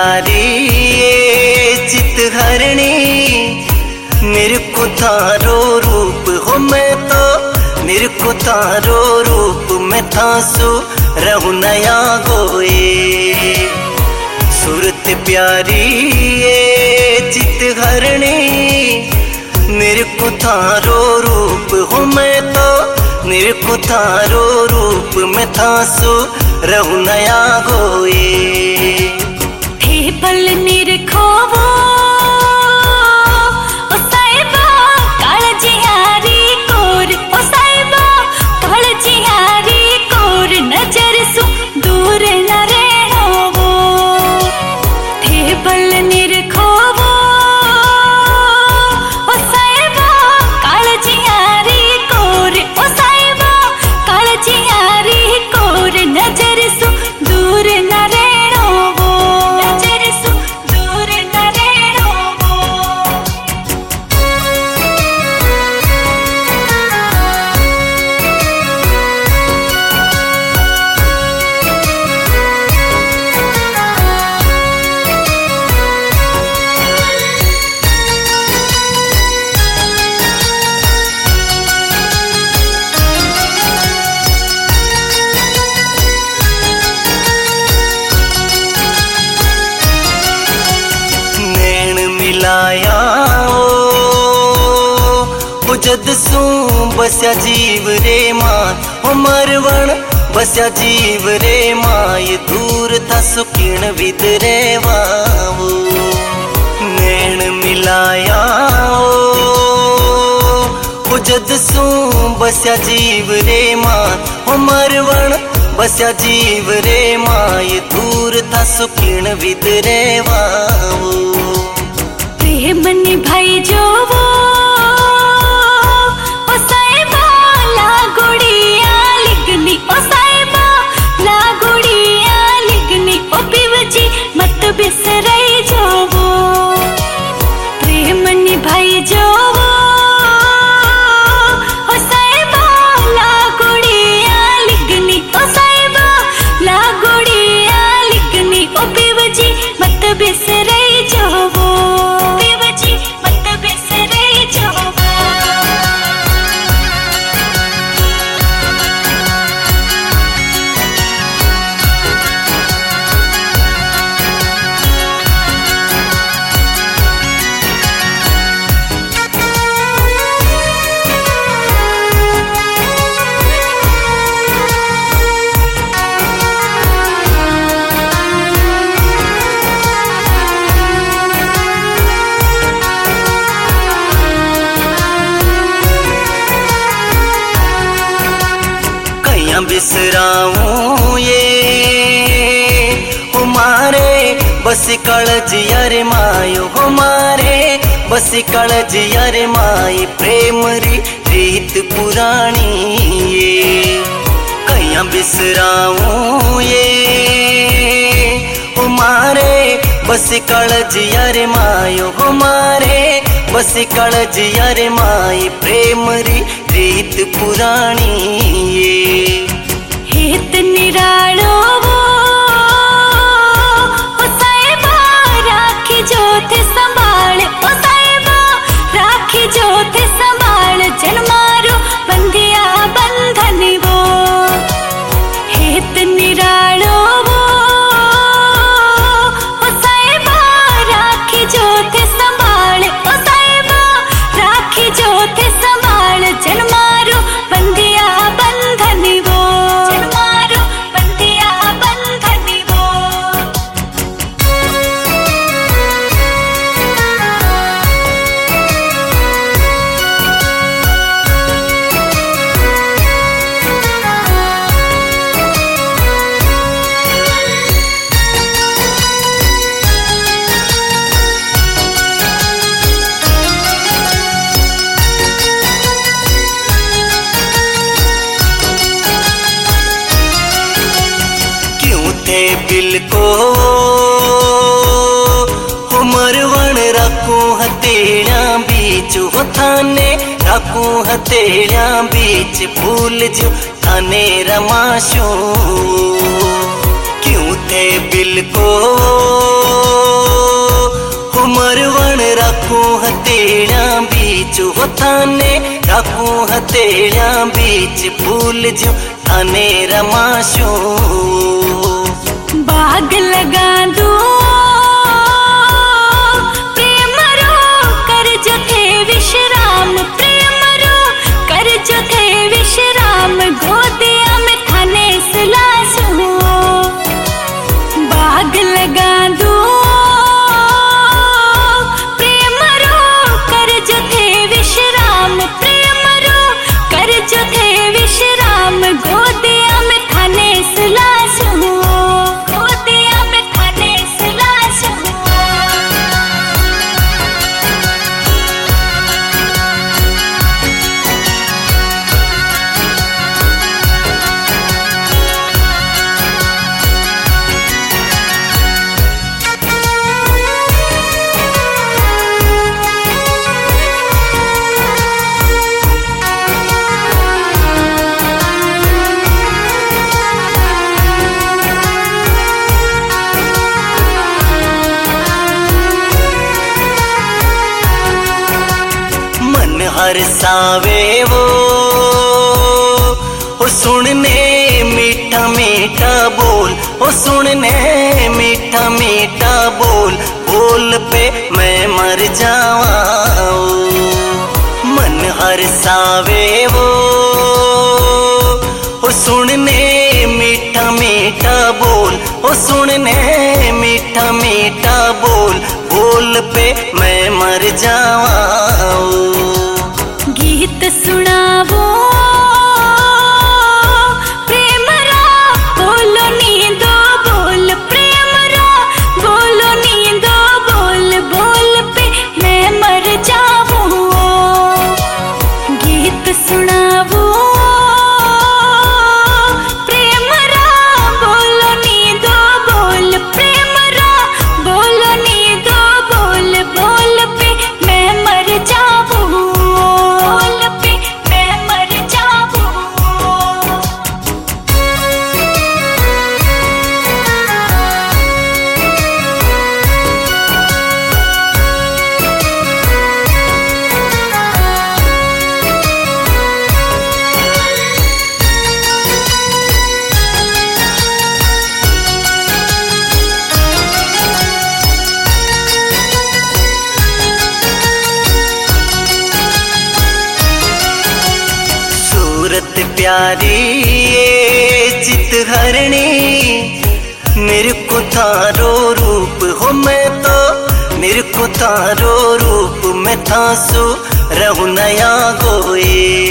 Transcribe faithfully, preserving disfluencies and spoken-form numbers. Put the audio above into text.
प्यारी ये चित हरणी, मेरे को थारो रूप हो मैं तो, मेरे को थारो रूप में थासु रहु नया गोए। सूरत प्यारी ये चित हरणी, मेरे को थारो रूप हो मैं तो, मेरे को थारो रूप में थासु रहु नया गोए। थे पल निरखो वो ओ साहिबा काल जिहारी कोर, ओ साहिबा काल जिहारी कोर, नजर सु दूर न रहनो वो। थे पल निरखो वो ओ साहिबा काल जिहारी कोर, ओ साहिबा काल जिहारी कोर, नजर सु दूर न रहनो वो, नजर सु दूर न रहनो वो। मिलाया ओ जद सू बस्या जीव रे मां, ओ मरवण बस्या जीव रे मां, ये दूर था सुकिण विद रे वाओ। नैन मिलाया ओ जद सू बस्या जीव रे मां, ओ मरवण बस्या जीव रे मां, ये दूर था सुकिण विद रे वाओ। प्रेम निभाई जो वो ओ साहिबा लागुड़िया लिगनी, ओ साहिबा लागुड़िया लिगनी, ओ बिवजी मत बिसरई जो वो। प्रेम निभाई जो वो ओ साहिबा लागुड़िया लिगनी, ओ साहिबा लागुड़िया लिगनी, ओ बिवजी मत बिसरई जो वो। बिसराऊं ये हमारे बस कलज यार मायो, हमारे बस कलज यार माए, प्रेम री रीत पुरानी ये। कहीं बिसराऊं ये हमारे बस कलज यार मायो, हमारे बस कलज यार माए, प्रेम री रीत पुरानी ये। हेत निरालो वो ओ साहिबा राखी जो थे संभाल, ओ साहिबा राखी जो थे संभाल, जन्मारो बंदिया बंधन वो। हेत निरालो वो ओ साहिबा राखी जो थे संभाल, ओ साहिबा राखी जो थे संभाल, जन्मारो बंदिया बंधन वो। बिल को मरवण रखू हथेलिया बीच, हो थाने रखू हथेलिया बीच, फूल जो थाने रमाशो। क्यों थे बिल को हो मरवण राखू हथेलिया बीच हो थाने राखू हथेलिया बीच भूल जो थाने रमाशो बाग लगा दो प्रेम रो कर जो थे विश्राम प्रेम रो कर जो थे विश्राम गोदिया में थाने सुलासो बाग लगा दो प्रेम रो कर जो थे विश्राम प्रेम रो कर जो थे विश्राम गोदिया में थाने सुलासो गोदिया में थाने सुलासो हर सावे वो हो सुनने मीठा मीठा बोल हो सुनने मीठा मीठा बोल बोल पे मैं मर जावा मन हर सावे वो हो सुनने मीठा मीठा बोल हो सुनने मीठा मीठा बोल बोल पे मैं मर जावा गीत सुनावो प्रेम रा बोलो नींदो बोल प्रेम रा बोलो नींदो बोल बोल पे मैं मर जाऊं गीत सुनावो प्रेम रा बोलो नींदो बोल प्रेम रा बोलो नींदो बोल बोल पे मैं मर जाऊं सूरत प्यारी ये चित हरणी मेरे को थारो रूप हो मैं तो मेरे को थारो रूप में थासु रहूं नया गोए